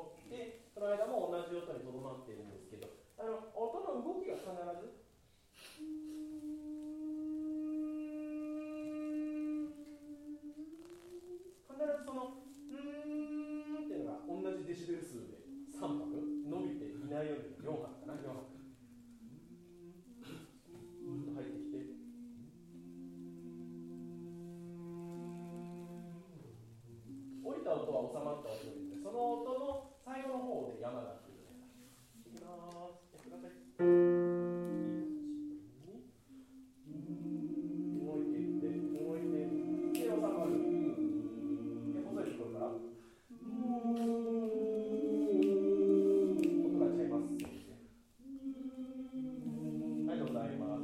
ょう。で、その間も同じ音にとどまっているんですけど、音の動きが必ずそのっていうのが同じデシベル数で3拍伸びていないように4拍かな、4拍と入ってきて降りた音は収まった音で、その音の最後の方で山が来る。いきます。やってください。動いていって動いていって収まる。で細いところから音が違います。ありがとうございます。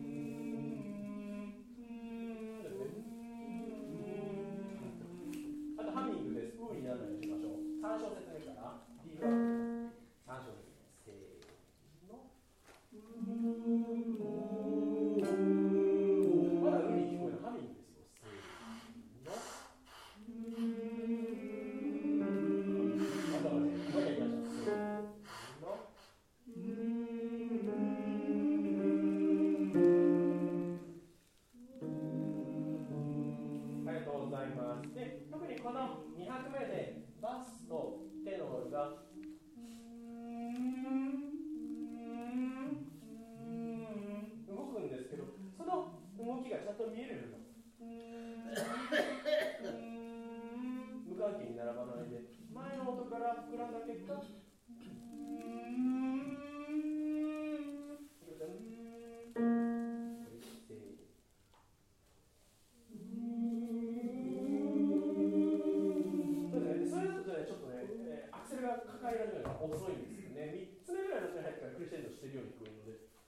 あとハミングです。になるようにしましょう。3小節目から D フラット3小節目せーのまだに聞こえるハミングですよ。せーのまたね、もう一回いきましょう。せーのありがとうございます。で、特にこの2拍目でバスとテノールが動くんですけど、その動きがちゃんと見えるように無関係に並ばないで、前の音から膨らんだ結果アクセルが抱えられるのが遅いんですよね。3つ目ぐらいの音に入ってからクリセンドしてるように聞こえるので、